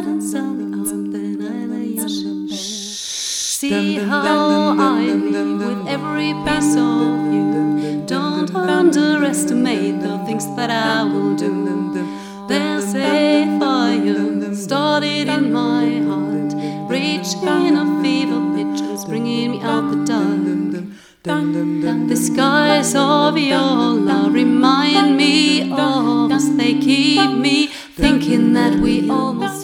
hands on the arm, then I lay your ship bare. See how I leave with every piece of you. Don't underestimate the things that I will do. There's a fire started in my heart, reaching a fever pitch and bringing me out the dark. The skies of your love remind me of us. They keep me thinking that we almost